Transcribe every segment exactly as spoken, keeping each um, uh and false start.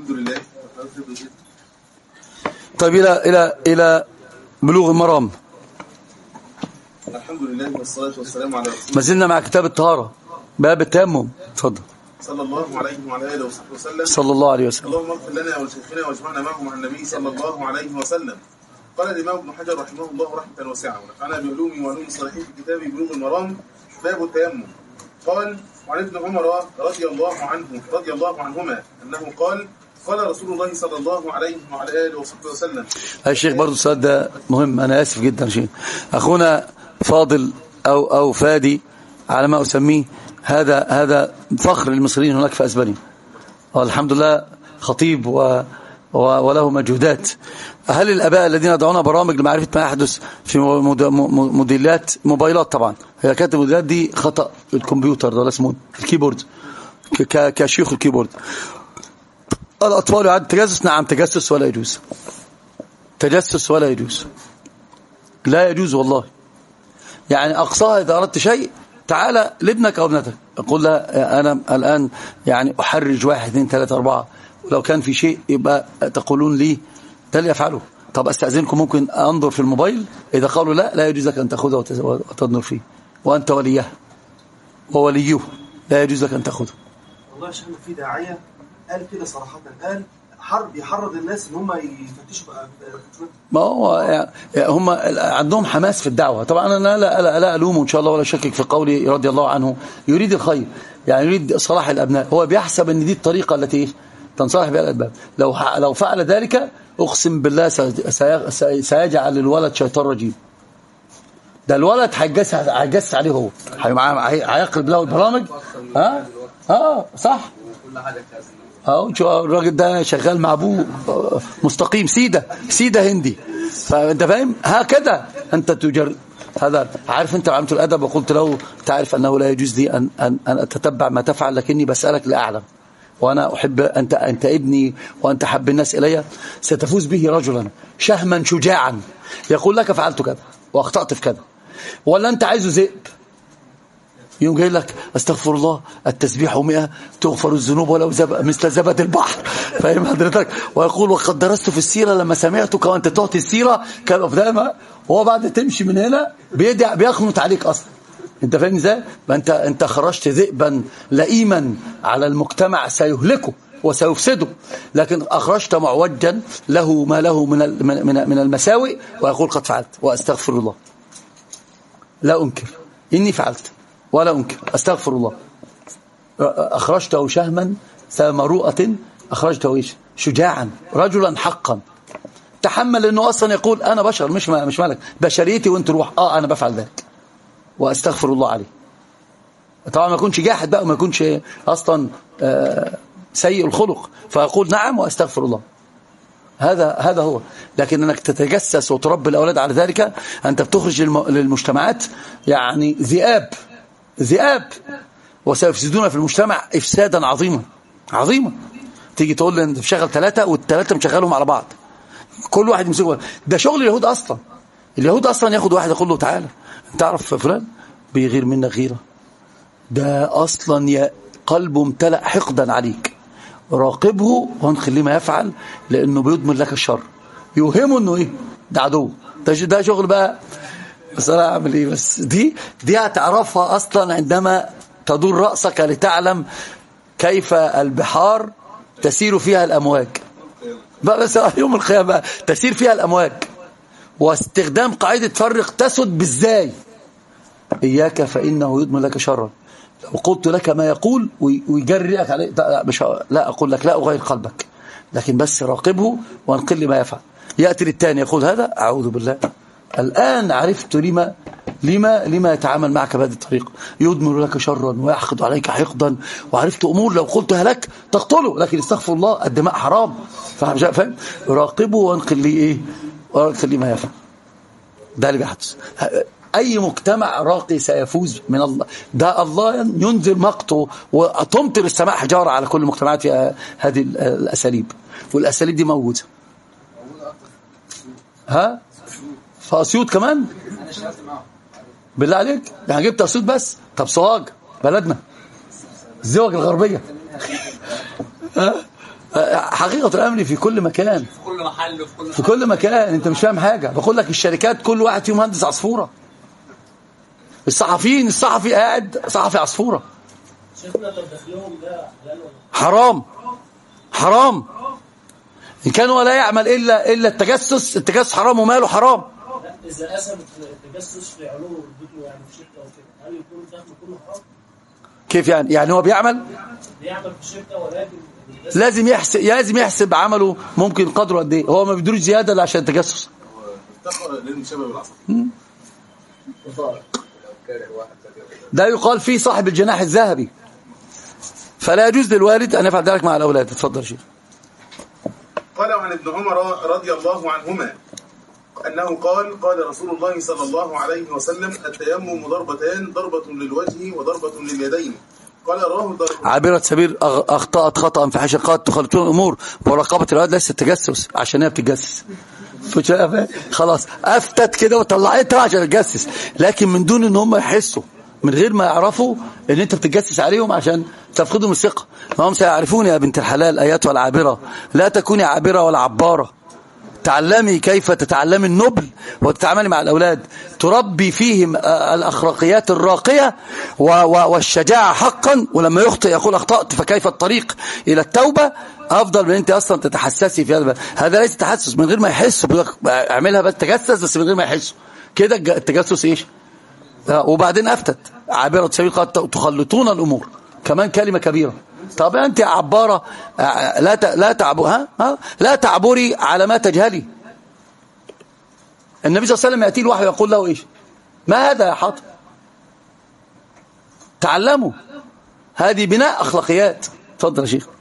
الحمد لله. طيب إلى إلى إلى بلوغ المرام. الحمد لله والصلاة والسلام على رسول الله. ما زلنا مع كتاب الطهارة باب التيمم. اتفضل. صلى الله عليه وعلى آله وصحبه وسلم. صلى الله عليه وسلم. اللهم اغفر لنا ولشيخنا واجمعنا معه مع النبي صلى الله عليه وسلم. قال الإمام ابن حجر رحمه الله رحمة واسعة ونفعنا بعلومه وعلوم الصالحين في كتاب بلوغ المرام باب التيمم. قال وعن ابن عمر رضي الله عنه رضي الله عنهما أنه قال قال رسول الله صلى الله عليه وعلى آله وصحبه وسلم. يا شيخ برضو السؤال ده مهم، أنا آسف جدا شيء أخونا فاضل أو أو فادي على ما أسميه، هذا هذا فخر المصريين هناك في أسبانيا، والحمد لله خطيب و وله مجهودات. هل الآباء الذين يضعون برامج لمعرفة ما يحدث في موديلات موبايلات، طبعا هي كانت الموديلات دي خطأ الكمبيوتر ده اسمه الكيبورد كشيوخ الكيبورد، الأطفال يعد تجسس؟ نعم تجسس ولا يجوز، تجسس ولا يجوز، لا يجوز والله. يعني أقصاها إذا أردت شيء تعالى لابنك أو ابنتك أقول لها أنا الآن يعني أحرج واحد اثنين ثلاثة أربعة، ولو كان في شيء يبقى تقولون لي ده اللي يفعله. طب أستأذنكم ممكن أنظر في الموبايل؟ إذا قالوا لا لا يجوز لك أن تأخذه وتنظر فيه، وأنت وليه ووليه لا يجوز لك أن تأخذه. والله يا شيخنا في داعية قال كده صراحة، قال حرب يحرض الناس ان هم يفتشوا بقى. ما هو يعني هم عندهم حماس في الدعوة. طبعا انا لا لا, لا الومه ان شاء الله ولا شكك في قولي رضي الله عنه، يريد الخير، يعني يريد صلاح الابناء، هو بيحسب ان دي الطريقة التي تنصلح بها الابناء. لو لو فعل ذلك اقسم بالله سيجعل الولد شيطان رجيم. ده الولد هيجس هيجس عليه، هو هيقلب له البرامج. ها اه صح، كل حاجه اهو الراجل ده شغال مع ابوه مستقيم، سيده سيده هندي، فانت فاهم هكذا انت تجر هذا. عارف انت علمت الادب وقلت له تعرف انه لا يجوز لي ان ان ان اتتبع ما تفعل، لكني بسالك لاعلم، وانا احب انت انت ابني وانت حب الناس الي، ستفوز به رجلا شهما شجاعا يقول لك فعلت كذا واخطات في كذا، ولا انت عايزه ذئب يوم جاي لك استغفر الله التسبيح مئة تغفر الذنوب ولو زب... مثل زبد البحر، فاهم حضرتك؟ ويقول وقد درست في السيرة لما سمعتك وانت تعطي السيرة كالأفدامة، وهو بعد تمشي من هنا بيدع بيخنط عليك أصلا. انت فاهم ازاي؟ ما انت انت خرجت ذئبا لئيما على المجتمع سيهلكه وسيفسده، لكن أخرجت معوجا له ما له من من من المساوئ، ويقول قد فعلت واستغفر الله، لا أنكر إني فعلت ولا أنكر أستغفر الله. أخرجته شهما ثمرؤة، أخرجته شجاعا رجلا حقا تحمل أنه أصلا يقول أنا بشر مش مش ملك، بشريتي وانت روح آه أنا بفعل ذلك وأستغفر الله عليه. طبعا ما يكونش جاحد بقى وما يكونش أصلا آه سيء الخلق، فيقول نعم وأستغفر الله. هذا هذا هو. لكن انك تتجسس وتربي الاولاد على ذلك، انت بتخرج للمجتمعات يعني ذئاب ذئاب وسيفسدون في المجتمع افسادا عظيما عظيما. تيجي تقول لي انت مشغل ثلاثه والثلاثه مشغلهم على بعض، كل واحد يمسك، ده شغل اليهود اصلا. اليهود اصلا ياخد واحد يقول له تعالى انت تعرف فلان بيغير منك غيره، ده اصلا يا قلبه امتلأ حقدا عليك، راقبه وانخليه ما يفعل لانه بيضمن لك الشر، يوهمه انه ايه ده عدو. ده ده شغل بقى. بس انا اعمل ايه؟ بس دي دي هتعرفها اصلا عندما تدور راسك لتعلم كيف البحار تسير فيها الامواج. بقى بس يوم القيامه تسير فيها الامواج، واستخدام قاعده فرق تسد بالزاي. اياك فانه يضمن لك شرا، وقلت لك ما يقول ويجرئك عليه، مش لا أقول لك لا أغير قلبك، لكن بس راقبه وانقل ما يفعل. يأتي للثاني يقول هذا أعوذ بالله، الآن عرفت لما لما لما يتعامل معك بهذه الطريقة، يضمر لك شرا ويحقد عليك حقدا، وعرفت أمور لو قلتها لك تقتله، لكن استغفر الله الدماء حرام. فاهم؟ راقبه وانقل لي إيه وانقل لي ما يفعل. ده اللي بيحدث. أي مجتمع راقي سيفوز من الله. ده الله ينزل مقته وتمطر السماء حجارة على كل مجتمعات هذه الأساليب، والأساليب دي موجودة. ها في أسيوط كمان بالله عليك؟ يعني جبت أسيوط بس؟ طب سوهاج بلدنا الزواج الغربية ها حقيقة الأمر في كل مكان، في كل محل وفي كل في كل مكان. انت مش فاهم حاجة. بقول لك الشركات كل واحد فيهم مهندس عصفورة. الصحفيين الصحفي قاعد صحفي عصفورة. حرام حرام. إن كان ولا يعمل إلا إلا التجسس، التجسس حرام وماله حرام. إذا قسم التجسس في علوم ودته يعني في شركة وكده، هل يكون دخله كله حرام؟ كيف يعني؟ يعني هو بيعمل بيعمل في الشركة ولكن لازم يحسب لازم يحسب عمله ممكن قدره قد ايه. هو ما بيدروش زياده عشان التجسس. ده يقال فيه صاحب الجناح الذهبي، فلا يجوز للوالد ان يفعل ذلك مع الاولاد. اتفضل شيخ. قال عن ابن عمر رضي الله عنهما أنه قال قال رسول الله صلى الله عليه وسلم التيمم ضربتان، ضربة للوجه وضربة لليدين. قال رواه عابرة سبيل أخطأت خطأ في حشقات تخلطون الأمور وراقبة الأولاد ليس التجسس عشان هي بتتجسس. خلاص أفتت كده وطلعتها عشان تتجسس، لكن من دون إن هم يحسوا، من غير ما يعرفوا إن أنت بتتجسس عليهم عشان تفقدهم الثقة. ما هم سيعرفون يا بنت الحلال أياتها العابرة، لا تكوني عابرة ولا عبارة. تعلمي كيف تتعلمي النبل وتتعاملي مع الأولاد، تربي فيهم الأخلاقيات الراقية والشجاعة حقا، ولما يخطئ يقول أخطأت فكيف الطريق إلى التوبة، أفضل من أنت أصلا تتحسسي في هذا. هذا ليس تحسس، من غير ما يحسوا. اعملها بس تجسس بس من غير ما يحسوا كده. التجسس إيش؟ وبعدين أفتت عابرة سبيل قد تخلطون الأمور، كمان كلمة كبيرة. طب أنت عبارة لا لا تعب ها ها لا تعبري على ما تجهلي. النبي صلى الله عليه وسلم يأتي الوحي ويقول له إيش؟ ما هذا يا حاطب؟ تعلموا، هذه بناء أخلاقيات. تفضل يا شيخ.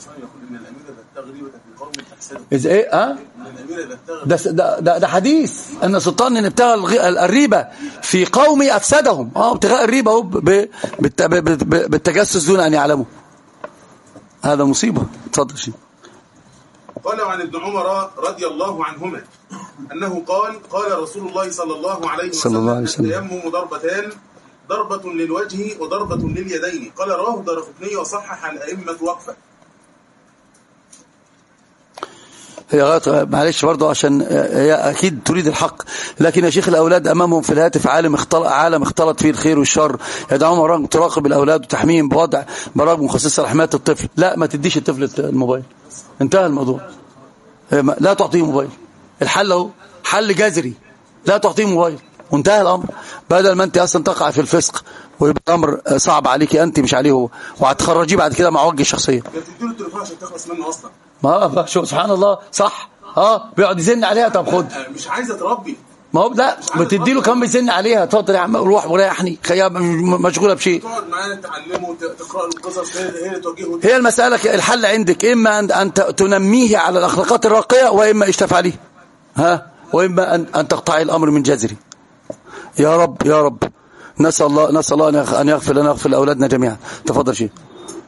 إذا إيه ها؟ ده ده ده حديث أن سلطان إن ابتغى الريبة في قوم أفسدهم. اه ابتغاء الريبة هو بالتجسس دون أن يعلموا. هذا مصيبة. تفضل شيء. قال عن ابن عمر رضي الله عنهما أنه قال قال رسول الله صلى الله عليه وسلم التيمم ضربتان، ضربة للوجه وضربة لليدين. قال رواه الدارقطني وصحح الأئمة وقفه. هي غلط معلش برضه عشان هي أكيد تريد الحق، لكن يا شيخ الأولاد أمامهم في الهاتف عالم اختلط عالم اختلط فيه الخير والشر. يدعوهم تراقب الأولاد وتحميهم بوضع برامج مخصصة لحماية الطفل. لا، ما تديش الطفل الموبايل، انتهى الموضوع. لا تعطيه موبايل. الحل اهو حل جذري، لا تعطيه موبايل وانتهى الأمر، بدل ما أنت أصلا تقع في الفسق ويبقى الأمر صعب عليك أنت مش عليه هو، وهتخرجيه بعد كده مع وجه الشخصية. تديله التليفون عشان تخلص منه أصلا. ما شو سبحان الله. صح. اه بيقعد يزن عليها. طب خد، مش عايزه تربي. ما هو لا بتدي له كم بيزن عليها. اتفضل يا عم روح وريحني، خياب مشغوله بشيء. تقعد معاه تعلمه تقرا له القصص، هي اللي توجهه. هي المساله الحل عندك، اما ان ان تنميه على الاخلاقات الراقيه، واما ايش تفعليه ها، واما ان ان تقطعي الامر من جذري. يا رب يا رب نسال الله نسال الله ان يغفر لنا ويغفر لاولادنا جميعا. تفضل شيء.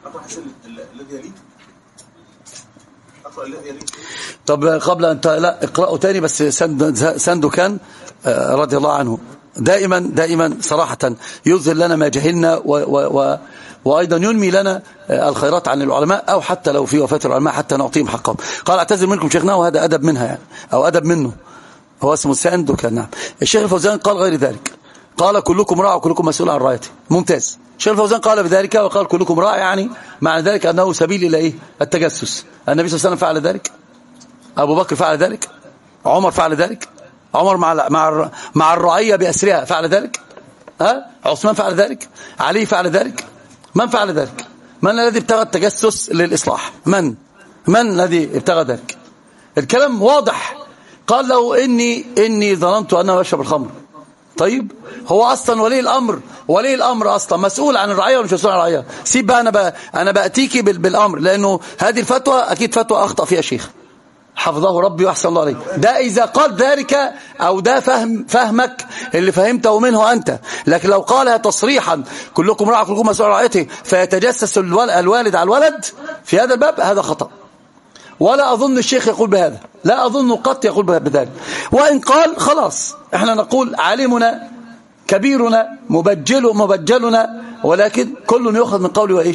طب قبل أن لا اقرأوا تاني بس. سندو كان رضي الله عنه دائما دائما صراحة يظهر لنا ما جهلنا و و و وأيضا ينمي لنا الخيرات عن العلماء، أو حتى لو في وفاة العلماء حتى نعطيهم حقهم. قال اعتذر منكم شيخنا، وهذا أدب منها يعني، أو أدب منه، هو اسمه سندو كان. نعم. الشيخ الفوزان قال غير ذلك، قال كلكم راع وكلكم مسؤول عن رعيته. ممتاز. الشيخ الفوزان قال بذلك وقال كلكم راع، يعني معنى ذلك أنه سبيل إلى إيه؟ التجسس. النبي صلى الله عليه وسلم فعل ذلك، أبو بكر فعل ذلك، عمر فعل ذلك، عمر مع مع مع الرعية بأسرها فعل ذلك، ها؟ عثمان فعل ذلك، علي فعل ذلك. من فعل ذلك؟ من الذي ابتغى التجسس للإصلاح؟ من من الذي ابتغى ذلك؟ الكلام واضح. قال له إني إني ظننت أنه بشرب الخمر. طيب هو أصلا ولي الأمر، ولي الأمر أصلا مسؤول عن الرعية ومش مسؤول عن الرعية. سيب بقى أنا بقى أنا بأتيكي بالأمر، لأنه هذه الفتوى أكيد فتوى أخطأ فيها شيخ حفظه ربي وأحسن الله عليه. ده إذا قال ذلك أو ده فهم فهمك اللي فهمته منه أنت، لكن لو قالها تصريحا كلكم راع كلكم مسؤول عن رعيته فيتجسس الوالد على الولد في هذا الباب، هذا خطأ. ولا أظن الشيخ يقول بهذا، لا أظن قط يقول بذلك. وإن قال خلاص احنا نقول عالمنا كبيرنا مبجل مبجلنا، ولكن كل يأخذ من قوله وإيش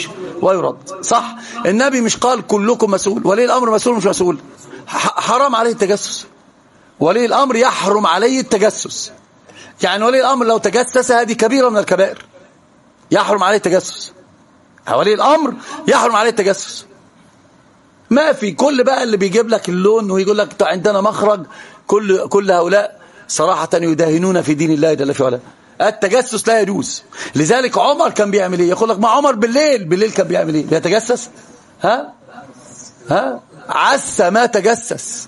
ويرد. صح؟ النبي مش قال كلكم مسؤول، ولي الأمر مسؤول مش مسؤول؟ حرام عليه التجسس، ولي الأمر يحرم عليه التجسس. يعني ولي الأمر لو تجسس هذه كبيرة من الكبائر، يحرم عليه التجسس. ولي الأمر يحرم عليه التجسس. ما في كل بقى اللي بيجيب لك اللون ويقول لك عندنا مخرج، كل كل هؤلاء صراحة يداهنون في دين الله جل في علاه. التجسس لا يجوز. لذلك عمر كان بيعمل ايه؟ يقول لك ما عمر بالليل بالليل كان بيعمل ايه؟ يتجسس؟ ها ها عس ما تجسس،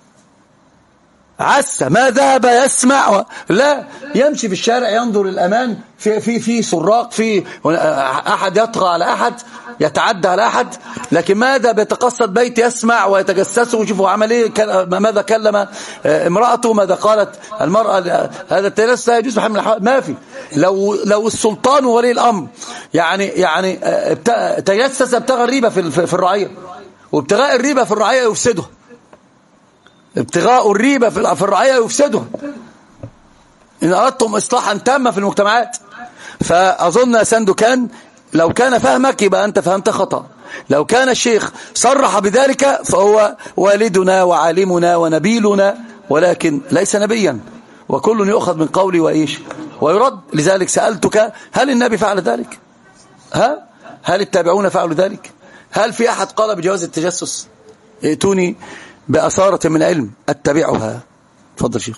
عس ما ذهب يسمع و... لا يمشي في الشارع ينظر الأمان، في في في سراق، في أحد يطغى على أحد، يتعدى على أحد، لكن ماذا بيتقصد بيت يسمع ويتجسسه ويشوفوا عمل ايه، ماذا كلم امرأته، ماذا قالت المرأة. هذا التجسس لا يجوز بحال الأحوال. ما في. لو لو السلطان وولي الأمر يعني يعني تجسس ابتغى الريبة في في الرعية، وابتغاء الريبة في الرعية يفسدها. ابتغاء الريبة في الرعية يفسدها إن أردتم إصلاحا تاما في المجتمعات. فأظن يا سندكان لو كان فهمك يبقى أنت فهمت خطأ. لو كان الشيخ صرح بذلك فهو والدنا وعالمنا ونبيلنا، ولكن ليس نبيا، وكل يؤخذ من قولي وإيش ويرد. لذلك سألتك هل النبي فعل ذلك؟ ها؟ هل التابعون فعلوا ذلك؟ هل في أحد قال بجواز التجسس؟ ائتوني بأثارة من علم أتبعها. تفضل شيخ.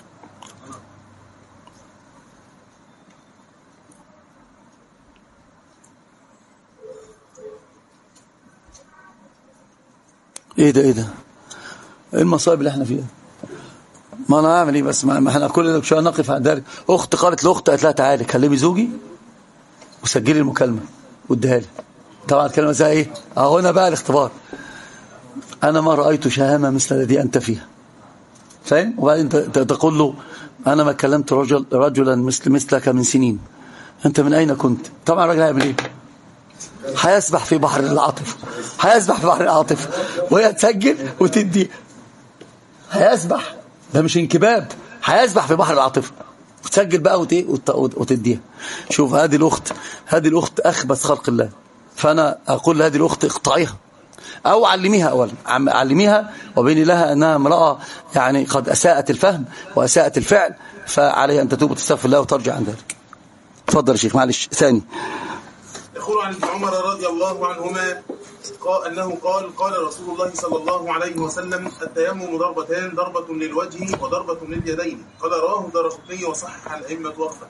ايه ده ايه ده ايه المصائب اللي احنا فيها؟ ما انا اعمل ايه بس؟ ما احنا كل شويه نقف عند ذلك. اخت قالت لاخت، قالت لها تعالي كلمي زوجي وسجلي المكالمه واديها لي. طبعا الكلمه زي ايه؟ اهو هنا بقى الاختبار. انا ما رايت شهامه مثل الذي انت فيها، فاهم؟ وبعدين تقول له انا ما كلمت رجل رجلا مثل مثلك من سنين، انت من اين كنت؟ طبعا الراجل هيعمل ايه؟ هيسبح في بحر العاطفه، هيسبح في بحر العاطفه وهي تسجل وتدي. هيسبح، ده مش انكباب، هيسبح في بحر العاطفه وتسجل بقى وتديها. شوف هذه الاخت، هذه الاخت اخبث خلق الله. فانا اقول لهذه الاخت اقطعيها أو علميها. أولا علميها وبيني لها أنها امرأة يعني قد أساءت الفهم وأساءت الفعل، فعليها أن تتوب وتستغفر الله وترجع عن ذلك. تفضل يا شيخ. معلش. ثاني يقول عن ابن عمر رضي الله عنهما قال أنه قال قال رسول الله صلى الله عليه وسلم التيمم ضربتان، ضربة للوجه وضربة لليدين. قال رواه الدارقطني وصحح الأئمة وقفا.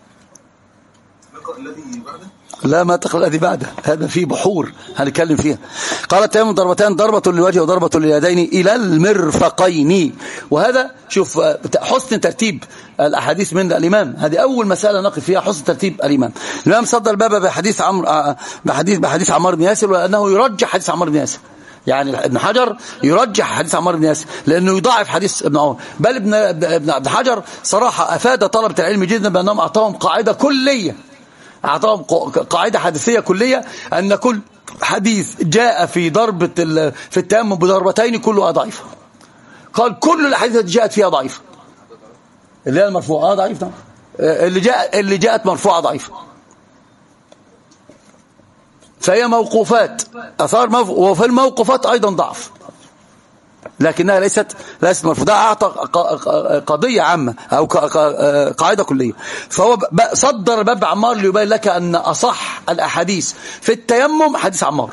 نقرأ الذي بعده؟ لا ما تقرأ الذي بعده، هذا فيه بحور هنتكلم فيها. قال التيمم ضربتان، ضربة للوجه وضربة لليدين إلى المرفقين. وهذا شوف حسن ترتيب الأحاديث من الإمام. هذه أول مسألة نقف فيها، حسن ترتيب الإمام. الإمام صدر الباب بحديث عمرو بحديث بحديث عمار بن ياسر، وأنه يرجح حديث عمار بن ياسر. يعني ابن حجر يرجح حديث عمار بن ياسر لأنه يضاعف حديث ابن عمر. بل ابن ابن عبد حجر صراحة أفاد طلبة العلم جدا بأنهم أعطاهم قاعدة كلية، أعطاهم قاعدة حديثية كلية أن كل حديث جاء في ضربة في التيمم بضربتين كلها ضعيفة. قال كل الأحاديث التي جاءت فيها ضعيفة، اللي هي المرفوعة ضعيفة، اللي جاء اللي جاءت مرفوعة ضعيفة، فهي موقوفات أثار موف... وفي الموقوفات أيضا ضعف، لكنها ليست ليست مرفوضة. أعطى قضية عامة أو قاعدة كلية. فهو صدر باب عمار ليبين لك أن أصح الأحاديث في التيمم حديث عمار،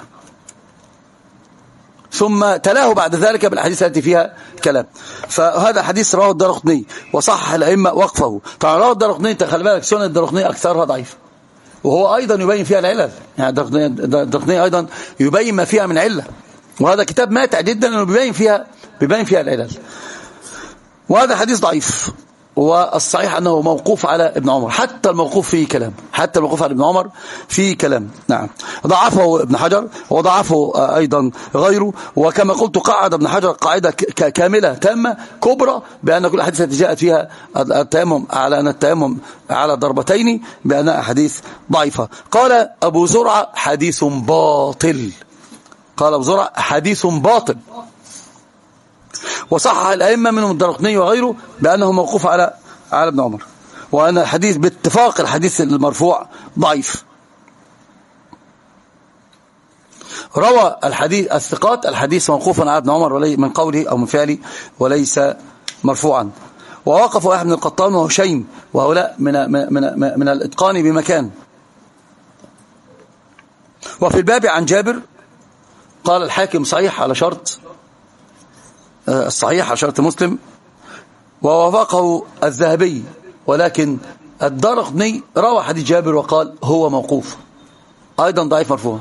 ثم تلاه بعد ذلك بالأحاديث التي فيها كلام. فهذا حديث رواه الدارقطني وصحح الأئمة وقفه. طبعا رواه الدارقطني خلي بالك سنن الدارقطني أكثرها ضعيف، وهو أيضا يبين فيها العلل. يعني الدارقطني أيضا يبين ما فيها من علة، وهذا كتاب ماتع جدا انه بيبين فيها بيبين فيها العلل. وهذا حديث ضعيف، والصحيح انه موقوف على ابن عمر. حتى الموقوف فيه كلام، حتى الموقوف على ابن عمر فيه كلام. نعم ضعفه ابن حجر وضعفه ايضا غيره. وكما قلت قعد ابن حجر قاعده كامله تامه كبرى بان كل الاحاديث التي جاءت فيها التيمم على ان التيمم على ضربتين بانها احاديث ضعيفه. قال ابو زرعه حديث باطل. قال أبو زرع حديث باطل. وصحح الأئمة منهم الدارقطني وغيره بأنه موقوف على على ابن عمر، وأن الحديث باتفاق الحديث المرفوع ضعيف. روى الحديث الثقات الحديث موقوفا على ابن عمر ولي من قوله أو من فعله وليس مرفوعا. ووقفوا أحمد بن القطان وهشيم وهؤلاء من, من, من, من الإتقان بمكان. وفي الباب عن جابر قال الحاكم صحيح على شرط الصحيح على شرط مسلم، ووافقه الذهبي، ولكن الدارقطني روى حديث جابر وقال هو موقوف أيضا ضعيف مرفوع.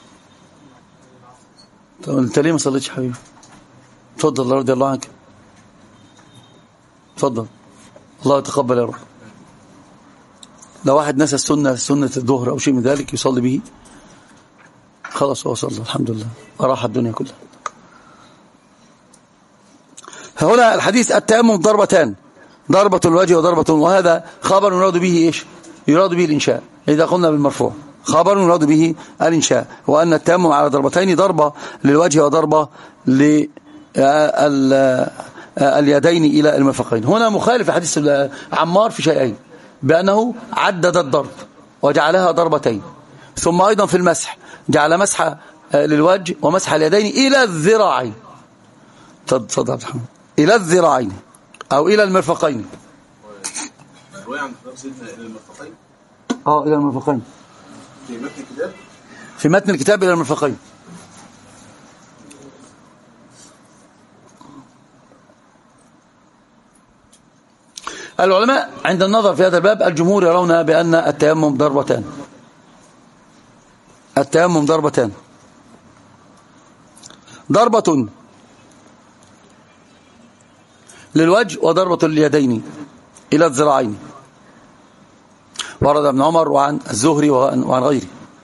طب انت ليه ما صليتش حبيبي؟ اتفضل رضي الله عنك، اتفضل الله يتقبل يا رب. لو واحد نسى السنة سنة الظهر أو شيء من ذلك يصلي به خلاص هو صلى الحمد لله أراح الدنيا كلها. هنا الحديث التيمم ضربتان، ضربة الوجه وضربة، وهذا خبر يراد به إيش؟ يراد به الإنشاء. إذا قلنا بالمرفوع خبر يراد به الإنشاء، وأن التيمم على ضربتين، ضربة للوجه وضربة لليدين إلى المرفقين. هنا مخالف حديث عمار في شيئين، بأنه عدد الضرب وجعلها ضربتين، ثم أيضا في المسح جعل مسح للوجه ومسح اليدين إلى الذراعين. تفضل إلى الذراعين أو إلى المرفقين. رواية عن سيدنا إلى المرفقين. آه إلى المرفقين. في متن الكتاب. في متن الكتاب إلى المرفقين. العلماء عند النظر في هذا الباب الجمهور يرون بأن التيمم ضربتان. التيمم ضربتان، ضربة للوجه وضربة اليدين إلى الذراعين. ورد ابن عمر وعن الزهري وعن غيره.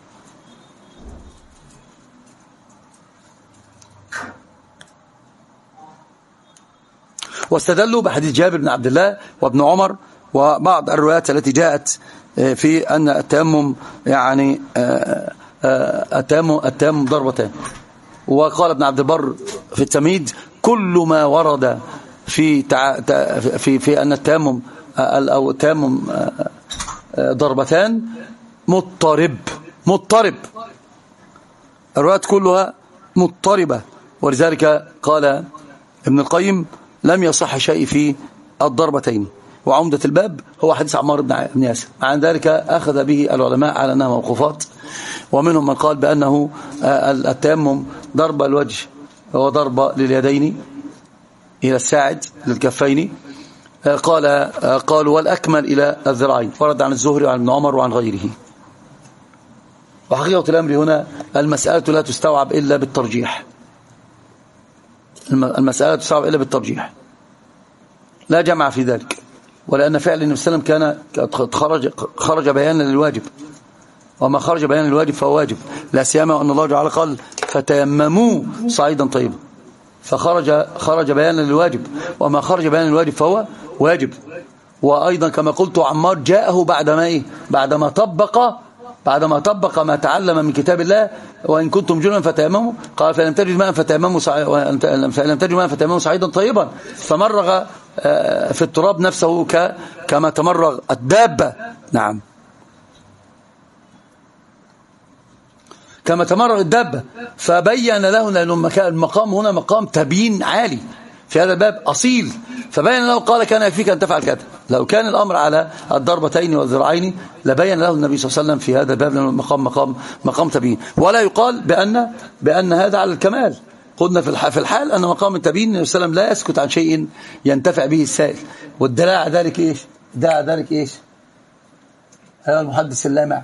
واستدلوا بحديث جابر بن عبد الله وابن عمر وبعض الروايات التي جاءت في أن التيمم يعني التيمم التيمم ضربتان. وقال ابن عبد البر في التمهيد كل ما ورد في تع... في في أن التيمم أو التيمم ضربتان مضطرب مضطرب الروايات كلها مضطربة. ولذلك قال ابن القيم لم يصح شيء في الضربتين. وعمدة الباب هو حديث عمار بن ياسر. عن ذلك أخذ به العلماء على أنها موقوفات، ومنهم من قال بأنه التيمم ضرب الوجه وضرب لليدين إلى الساعد للكفين. قال قالوا والأكمل إلى الذراعين. ورد عن الزهري وعن ابن عمر وعن غيره. وحقيقة الأمر هنا المسألة لا تستوعب إلا بالترجيح. المسألة تستوعب إلا بالترجيح، لا جمع في ذلك. ولأن فعل النبي صلى الله عليه وسلم كان خرج خرج بيانا للواجب، وما خرج بيانا للواجب فهو واجب، لا سيما أن الله تعالى قال فتيمموا صعيدا طيبا، فخرج خرج بيانا للواجب، وما خرج بيانا للواجب فهو واجب. وأيضا كما قلت عمار جاءه بعد ما إيه؟ بعد ما طبق بعد ما طبق ما تعلم من كتاب الله وإن كنتم جنبا فتيمموا، قال فلم تجد ماء فتيمموا فلم تجد ماء فتيمموا صعيدا طيبا، فمرغ في التراب نفسه كما تمرغ الدابة. نعم كما تمرغ الدابة. فبين له لأن المقام هنا مقام تبيين عالي في هذا الباب أصيل، فبين له قال كان يكفيك أن تفعل كذا. لو كان الأمر على الضربتين والذراعين لبين له النبي صلى الله عليه وسلم في هذا الباب، لأنه مقام مقام مقام تبيين. ولا يقال بأن بأن هذا على الكمال. قلنا في في الحال أن مقام التبيين النبي صلى الله عليه وسلم لا يسكت عن شيء ينتفع به السائل. والدلاء على ذلك إيش؟ دلاء على ذلك إيش؟ هذا المحدث اللامع.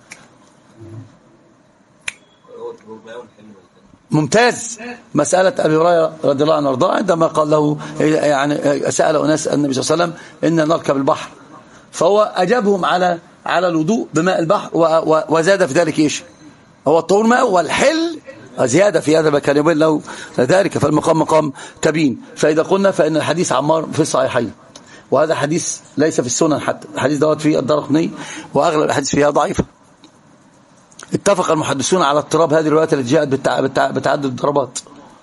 ممتاز. مسألة أبي هريرة رضي الله عنه وارضاه عندما قال له يعني سأل أناس النبي صلى الله عليه وسلم إن نركب البحر، فهو أجابهم على على الوضوء بماء البحر، وزاد في ذلك إيش؟ هو الطهور ماء والحل زيادة في هذا كان يبين له ذلك. فالمقام مقام تبين. فإذا قلنا فإن الحديث عمار في الصحيحين، وهذا حديث ليس في السنن، حتى الحديث دوت في الدارقطني وأغلب الحديث فيها ضعيفة. اتفق المحدثون على اضطراب هذه الروايات التي جاءت بتعدد الضربات،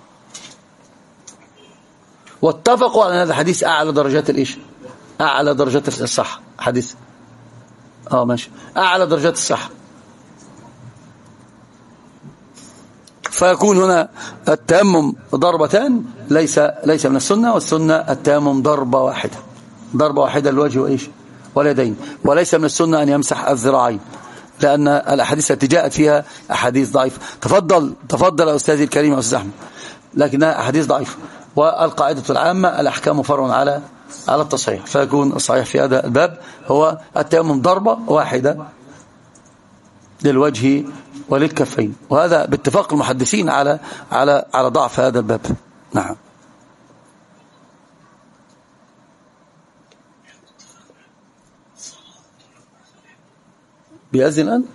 واتفقوا على ان هذا حديث اعلى درجات الايش؟ اعلى درجات الصحه. حديث اه ماشي اعلى درجات الصحه. فيكون هنا التيمم ضربتان ليس ليس من السنة، والسنة التيمم ضربة واحدة، ضربة واحدة للوجه وإيش واليدين. وليس من السنة أن يمسح الذراعين، لأن الأحاديث التي جاءت فيها أحاديث ضعيفة. تفضل تفضل يا أستاذي الكريم يا أستاذ أحمد، لكنها أحاديث ضعيفة. والقاعدة العامة الأحكام فرع على على التصحيح، فيكون الصحيح في هذا الباب هو التيمم ضربة واحدة للوجه وللكفين، وهذا باتفاق المحدثين على على على ضعف هذا الباب. نعم. بيأذن الآن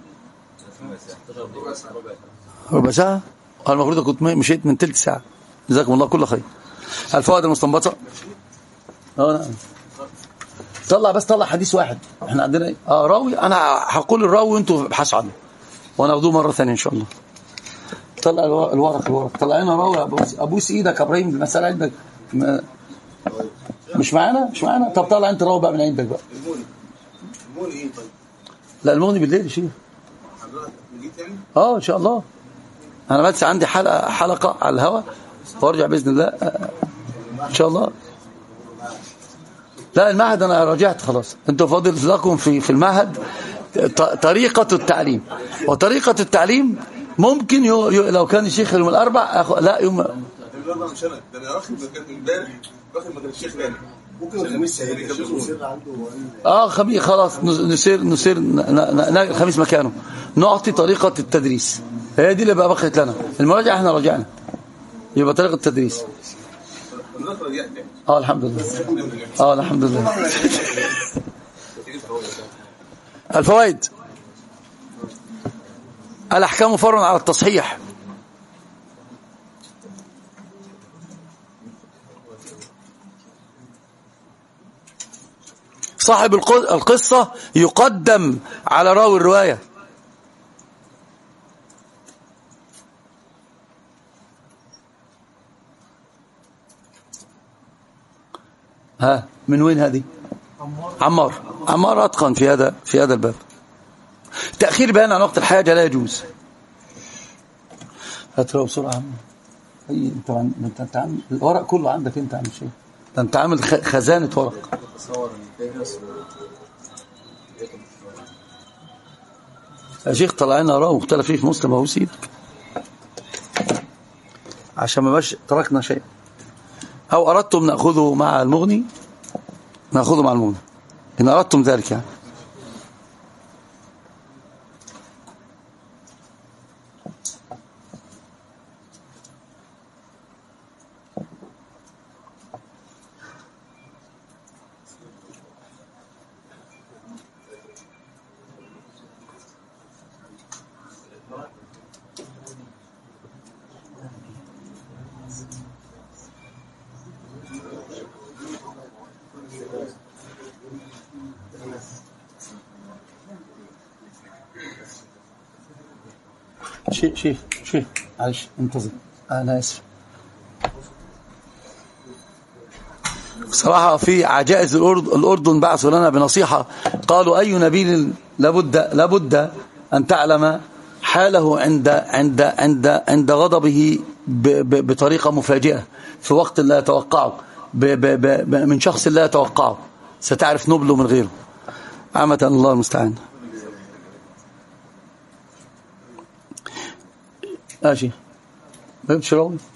ربع ساعة، المفروض كنت مشيت من تلت ساعة. جزاكم الله كل خير. الفوائد المستنبطة، اه نعم، طلع بس طلع حديث واحد. احنا عندنا اه راوي، انا هقول الراوي وانتوا ابحثوا عنه وناخذوه مرة ثانية ان شاء الله. طلع الورق الورق طلع لنا راوي. ابوس ابوس ايدك يا ابراهيم، المسألة عندك مش معانا مش معانا طب طلع انت راوي بقى من عندك بقى. الموني الموني ايه طيب؟ لا المغني بالليل شيء. حضرتك جيت يعني؟ اه ان شاء الله. انا بس عندي حلقة حلقة على الهواء وارجع باذن الله ان شاء الله. لا المعهد انا رجعت خلاص. انتوا فاضل لكم في في المعهد طريقة التعليم، وطريقة التعليم ممكن يو يو لو كان الشيخ يوم الاربع أخو لا يوم الاربع مش انا ده، انا واخد مكان امبارح، واخد مكان الشيخ تاني. ممكن الخميس سهل عنده اه خميس خلاص نسير نسير الخميس مكانه نعطي طريقة التدريس، هي دي اللي بقى بقيت لنا. المراجعة احنا رجعنا، يبقى طريقة التدريس. اه الحمد لله اه الحمد لله. الفوائد، الأحكام فرع على التصحيح. صاحب القصة يقدم على راوي الرواية. ها من وين هذه؟ عمار عمار أتقن في هذا في هذا الباب. تأخير بيان عن وقت الحاجة لا يجوز. هاتوا بسرعة عم. أي أنت أنت أنت عامل الورق كله عندك، أنت عامل شيء، أنت عامل خزانة ورق. يا شيخ طلع لنا وراه مختلف فيه في مسلم أهو سيدك، عشان ما باش تركنا شيء. أو أردتم نأخذه مع المغني نأخذه مع المغني إن أردتم ذلك يعني. شيخ شيخ شيخ معلش انتظر، انا اسف. بصراحه في عجائز الاردن بعثوا لنا بنصيحه، قالوا اي نبي لابد لابد ان تعلم حاله عند عند عند عند غضبه بطريقه مفاجئه في وقت لا يتوقعه من شخص لا يتوقعه، ستعرف نبله من غيره. عامه الله المستعان. ماشي ما بتشراوي